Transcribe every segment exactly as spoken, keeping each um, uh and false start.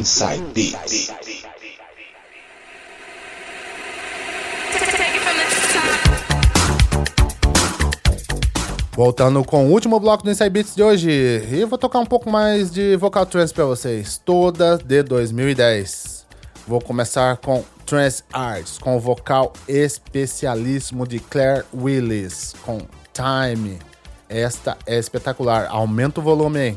Inside Beats. Voltando com o último bloco do Inside Beats de hoje, e eu vou tocar um pouco mais de vocal trance pra vocês, toda de dois mil e dez. Vou começar com Trance Arts, com o vocal especialíssimo de Claire Willis, com Time. Esta é espetacular, aumenta o volume aí.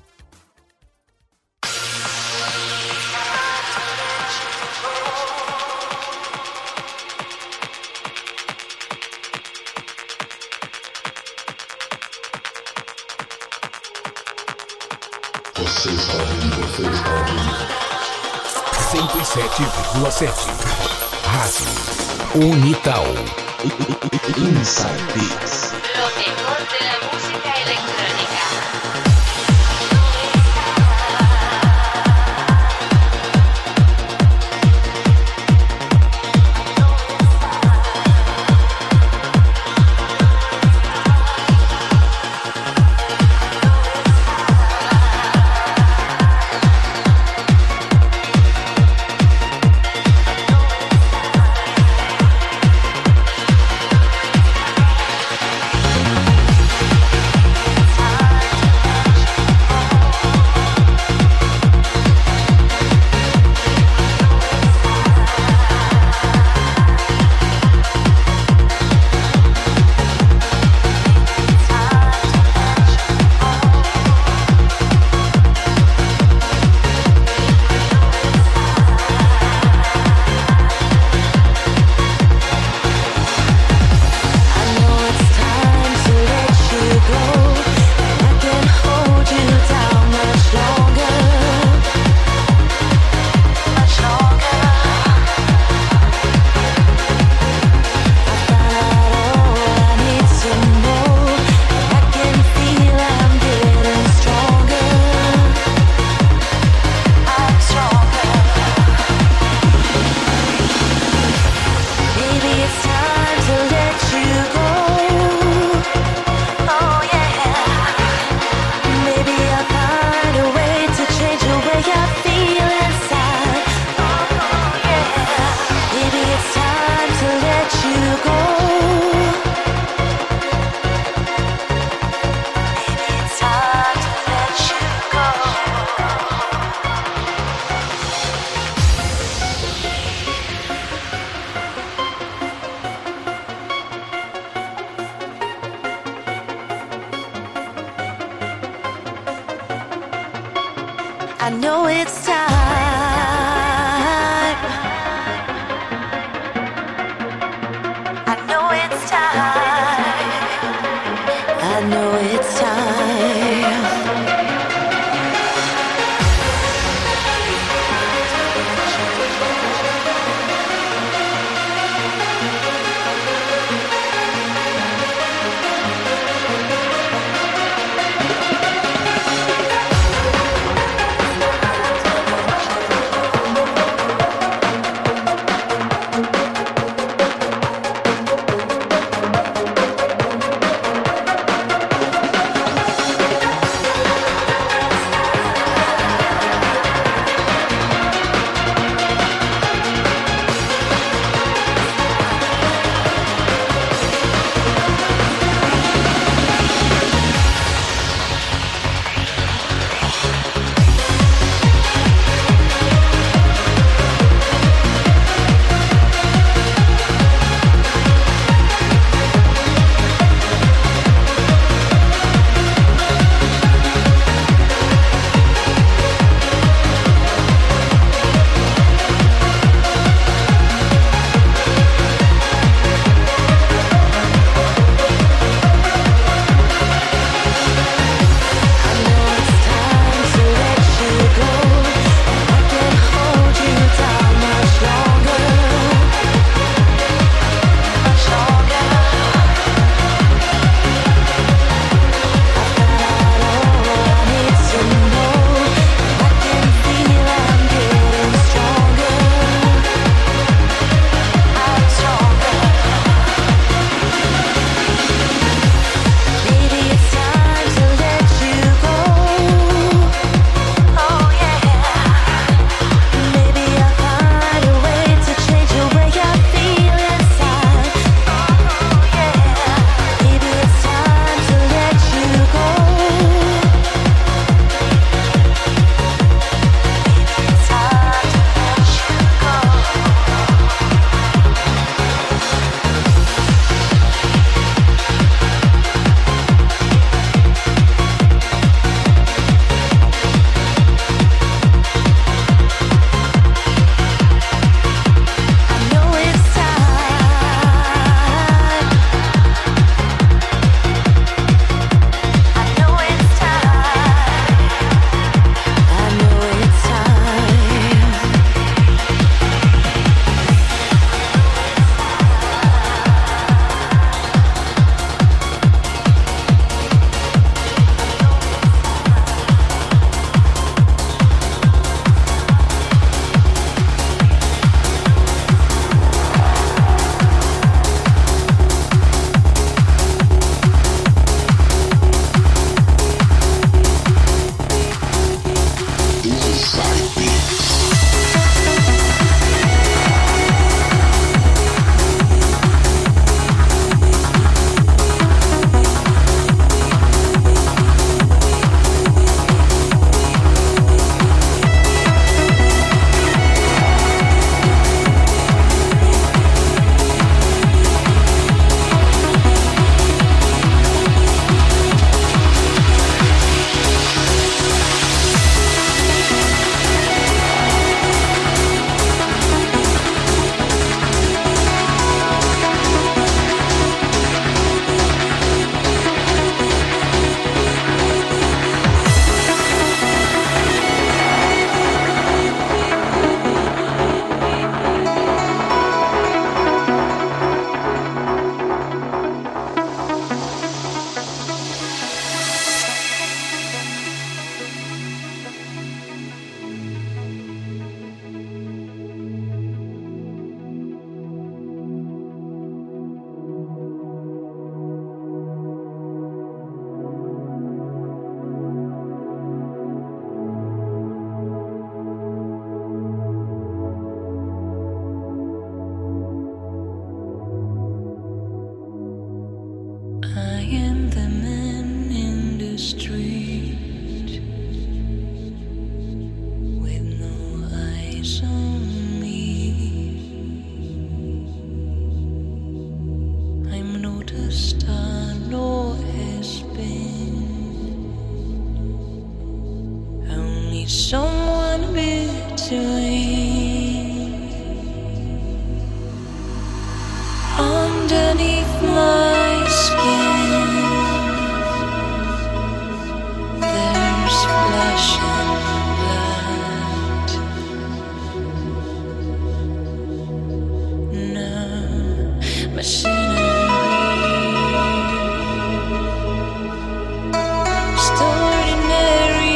Você está ouvindo, você está ouvindo. cento e sete vírgula sete Rádio Unital. Inside Beats. Lo mejor de la música electrónica. I know it's time. I know it's time. I know it's time. my skin, there's flesh and blood. No machinery extraordinary.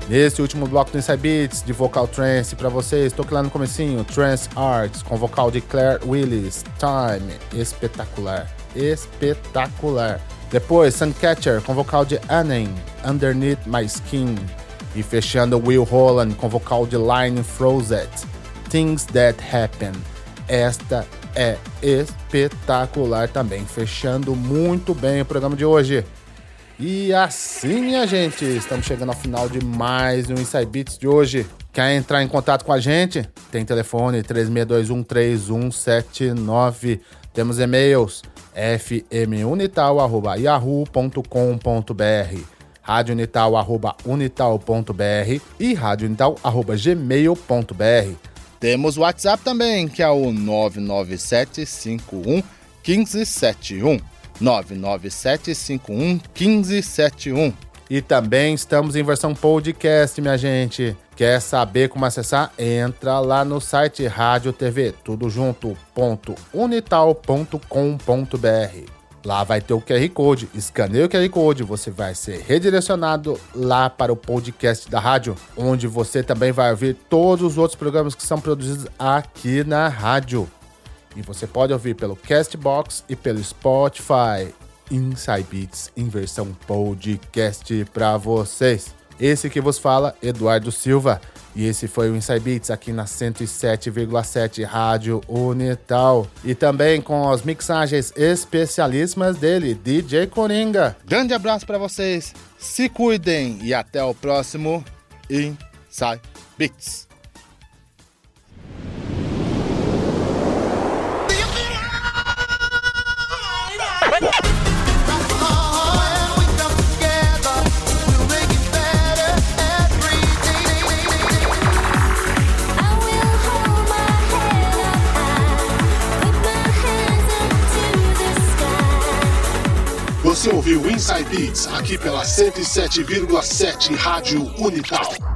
Nesse último bloco do Inside Beats de vocal trance pra vocês, toquei lá no comecinho, Trance Arts, com vocal de Claire Willis, Time, espetacular, espetacular. Depois, Suncatcher, com vocal de Anne, Underneath My Skin. E fechando, Will Holland, com vocal de Line Frozet, Things That Happen. Esta é espetacular também, fechando muito bem o programa de hoje. E assim, minha gente, estamos chegando ao final de mais um Inside Beats de hoje. Quer entrar em contato com a gente? Tem telefone três seis dois um três um sete nove. Temos e-mails f m unital arroba yahoo ponto com ponto b r, rádio unital arroba unital ponto b r e rádio unital arroba gmail ponto b r. Temos o WhatsApp também, que é o nove nove sete cinco um um cinco sete um. nove nove sete cinco um um cinco sete um. E também estamos em versão podcast, minha gente. Quer saber como acessar? Entra lá no site Rádio T V, tudo junto, ponto unital ponto com ponto b r. Lá vai ter o Q R Code. Escaneia o Q R Code, você vai ser redirecionado lá para o podcast da rádio, onde você também vai ouvir todos os outros programas que são produzidos aqui na rádio. E você pode ouvir pelo Castbox e pelo Spotify. Inside Beats em versão podcast para vocês. Esse que vos fala, Eduardo Silva. E esse foi o Inside Beats aqui na cento e sete vírgula sete Rádio Unital. E também com as mixagens especialíssimas dele, D J Coringa. Grande abraço para vocês, se cuidem e até o próximo Inside Beats. Você ouviu Inside Beats aqui pela cento e sete vírgula sete Rádio Unital.